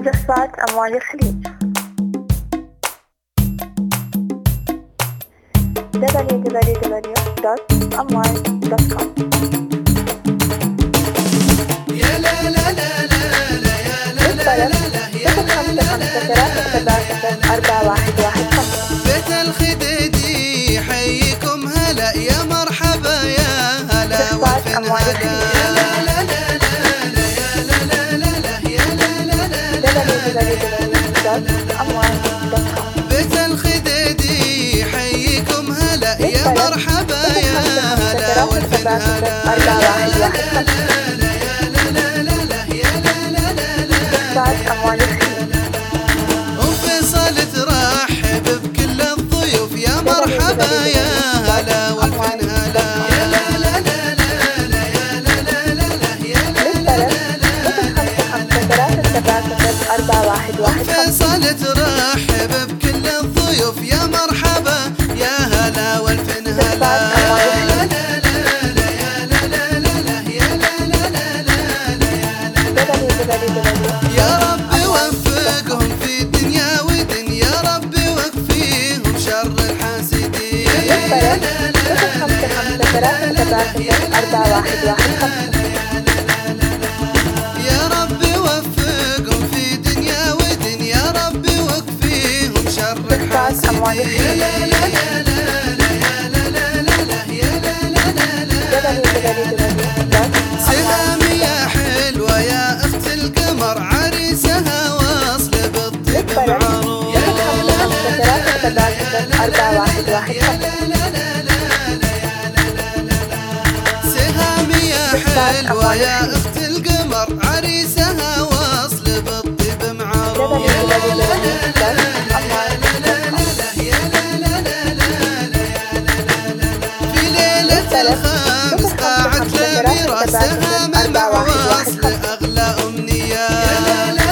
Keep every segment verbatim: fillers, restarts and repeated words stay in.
جفات أموال الخليج دبليو دبليو دبليو دوت أموال دوت كوم. يا لا لا لا لا لا يا لا لا لا يا لا لا لا أربعة واحد واحد خمسة. بيت الخديدي حيكم هلا يا مرحبا يا هلا والفن هلا يا لا لا لا لا يا لا لا لا يا لا لا لا دبليو دبليو دبليو دوت أموال دوت كوم. بيت الخديدي حيكم هلا يا مرحبا يا هلا والفن هلا أربعة واحد واحد خمسة. أموال الخليج وفيصل ترحب بكل الضيوف يا مرحبا يا هلا والفن هلا يا لا لا لا لا يا لا لا لا يا لا لا لا وفيصل ترحب بكل الضيوف يا مرحبا يا هلا والفن هلا يا رب وفقهم في الدنيا ودن يا رب وكفيهم شر الحاسدين أربعة واحد واحد خمسة. يا رب وفقهم في دنيا ودن يا رب وكفيهم شر الحاسدين سلامي يا حلوة يا أخت القمر عريسها واصل بالطيب معروف أربعة واحد واحد خمسة. سهامي يا حلوة يا أخت القمر عريسها واصل بالطيب معروف في ليلة الخامس قاعت الأميرة سهام مع واصل أغلى أمنيات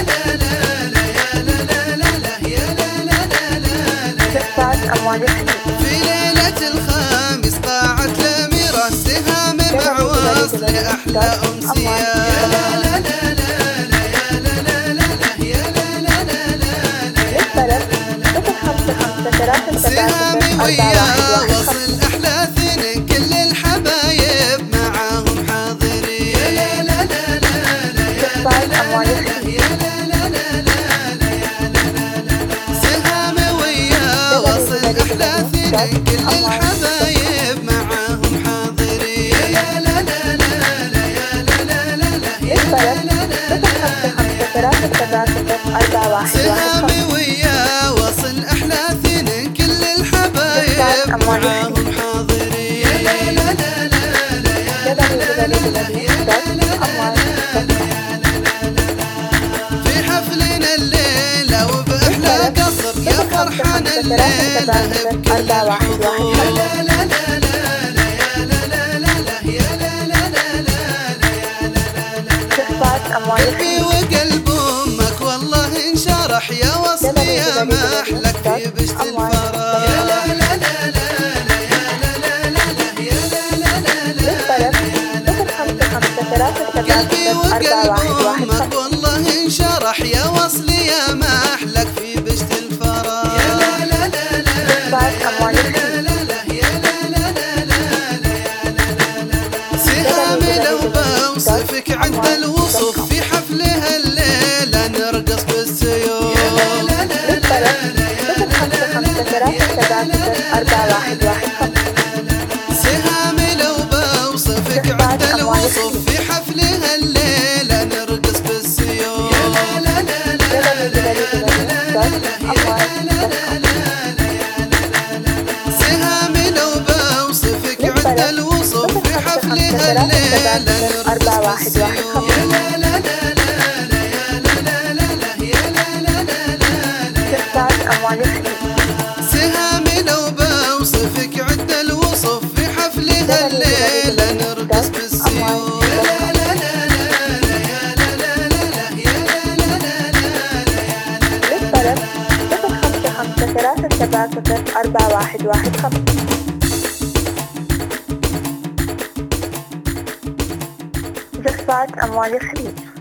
أموال الخليج في ليلة الخامس قاعت الأميرة سهام مع واصل أحلى أمسيات سهامي وياه وصل أحلى اثنين كل الحبايب معاهم حاضرين سهامي وياه وصل أحلى اثنين كل الحبايب معاهم حاضرين سهامي وياه وصل أحلى اثنين كل الحبايب معاهم حاضرين في حفلنا الليلة وبأحلى قصر يا فرحان الليلة بكل الحضور قلبي وقلب أمك والله انشرح يا وصلي يا محلك في بشت الفرح قلبي وقلب أمك والله انشرح يا وصلي يا محلك في بشت الفرح سهامي لو بوصفك عند الوصف في حفلها الليلة نرقص بالسيوف سهامي لو بوصفك عند الوصف في حفلها الليلة نرقص بالسيوف سهامي لو بوصفك عند الوصف في حفلها الليلة نرقص بالسيوف سهامي لو بوصفك عند الوصف في حفلها الليلة نرقص بالسيوف أربعة واحد واحد خمسة. جفات أموال الخليج.